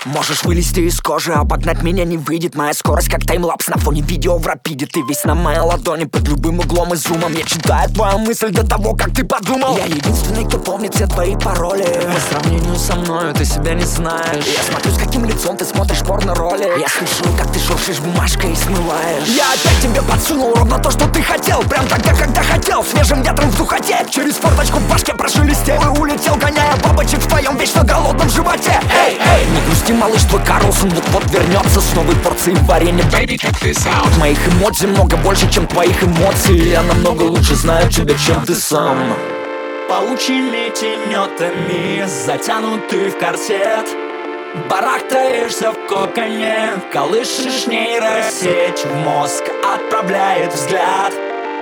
Можешь вылезти из кожи, обогнать меня не выйдет. Моя скорость как таймлапс на фоне видео в рапиде. Ты весь на моей ладони, под любым углом и зумом. Я читаю твою мысль до того, как ты подумал. Я единственный, кто помнит все твои пароли. По сравнению со мною ты себя не знаешь. Я смотрю, с каким лицом ты смотришь порно-роли. Я слышу, как ты шуршишь бумажкой и смываешь. Я опять тебе подсунул ровно то, что ты хотел. Прям тогда, когда хотел, свежим ветром в духоте. Через форточку в башке прошелестел и улетел, гоняя бабочек в твоем вечно голодном животе. Эй, эй, не грусти, малыш, твой Карлсон вот-вот вернется с новой порцией варенья. Baby, check this out. Моих эмоций много больше, чем твоих эмоций. Я намного лучше знаю тебя, чем ты сам. Паучьими тенетами затянутый в корсет, барахтаешься в коконе, колышешь нейросеть. В мозг отправляет взгляд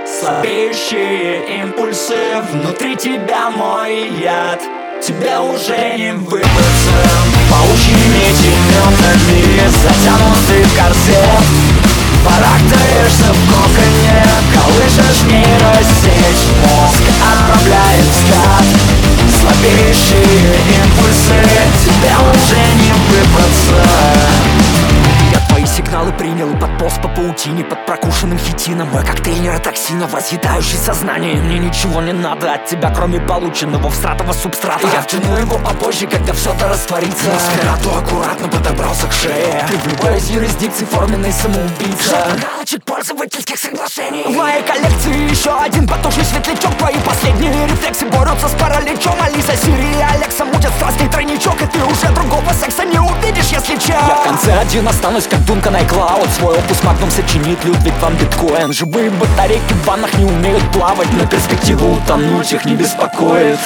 слабеющие импульсы. Внутри тебя мой яд, тебя уже не выбраться. Паучьими тенетами затянутый в корсет, барахтаешься в коконе, колышешь нейросеть. Мозг отправляет взгляд слабеющие импульсы, тебя уже не выбраться. Я твои сигналы принял и подполз по паутине под прокушенным хитином. Мой коктейль нейротоксинов, разъедающий сознание. Мне ничего не надо от тебя, кроме полученного всратого субстрата. Я втяну его попозже, когда все это растворится. Носферату аккуратно подобрался к шее. Ты в любой из юрисдикций форменный самоубийца. Галочек пользовательских соглашений. В моей коллекции еще один потушный светлячок. Твои последние рефлексы борются с параличом. Алиса, Сири и Алекса мутят страстный тройничок. И ты уже другого секса не увидишь, если че. Я в конце один останусь, как Дункан iCloud. Свой опус Магнум сочинит Людвиг ван Биткоин. Живые батарейки в ваннах не умеют плавать, но перспектива утонуть их не беспокоит.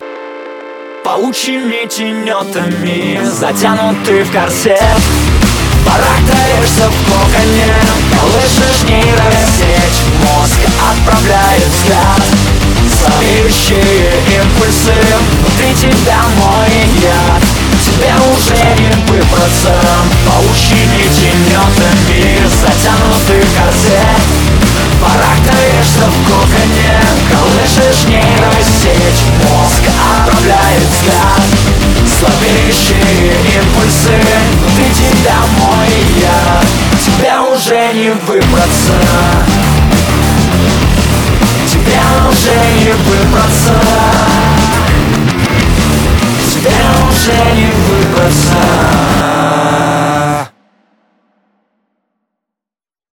Паучьими тенетами затянутый в корсет, барахтаешься в коконе, колышешь нейросеть. Мозг отправляет взгляд слабеющие импульсы. Внутри тебя мой яд, тебя уже не выбраться. Паучьими тенетами затянутый в корсет, барахтаешься в коконе, колышешь нейросеть. Мозг отправляет взгляд слабеющие импульсы. Внутри тебя мой яд, тебя уже не выбраться. Тебя уже не выбраться. Тебя уже не выбраться.